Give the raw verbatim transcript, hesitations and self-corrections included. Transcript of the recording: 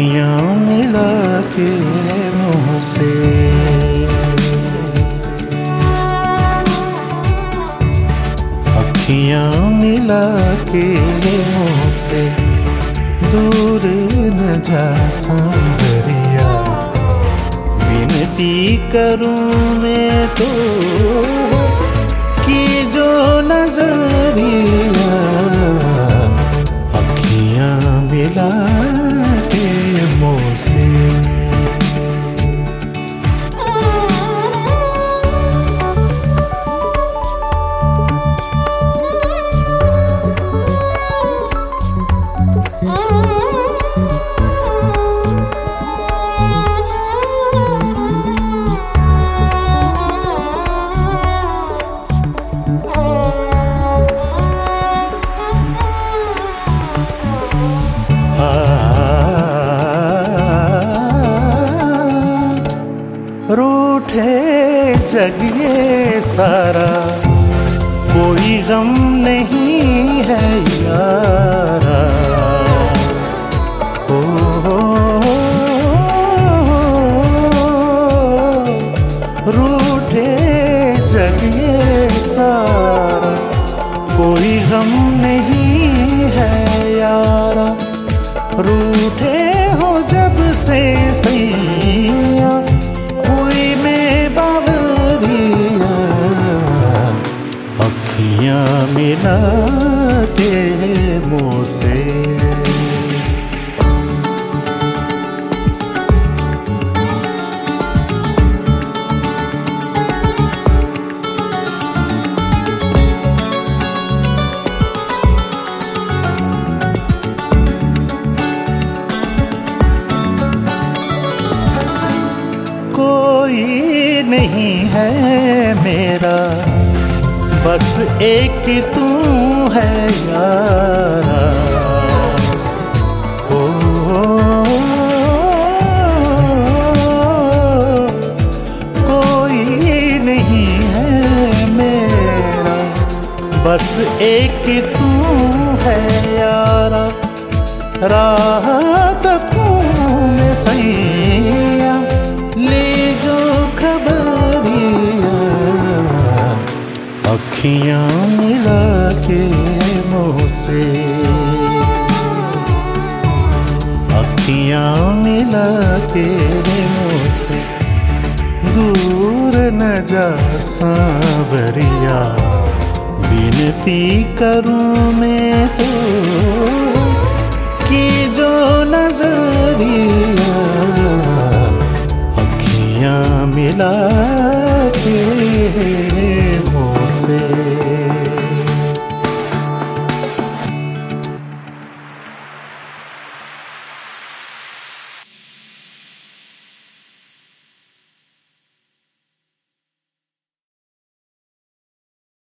अखियां मिला के मुँह से, अखियां मिला के मुँह से दूर न जा सांवरिया। विनती करूं मैं तो कि जो नजरिया अखियां मिला के मुँह से। रूठे जग ये सारा, कोई गम नहीं है यारा। ओ, ओ, रूठे जग ये सारा, कोई गम नहीं है यारा। रूठे हो जब से सैया हुई में बावरिया। अखियां मिला के मुँह से, कोई नहीं है मेरा, बस एक तू है यारा। ओ, कोई नहीं है मेरा, बस एक तू है यारा। राहत में सैया ले जो खबरिया। अखियां मिला के मुँह से, अखियां मिला के मुँह से दूर न जा सांवरिया। विनती करूं मैं तो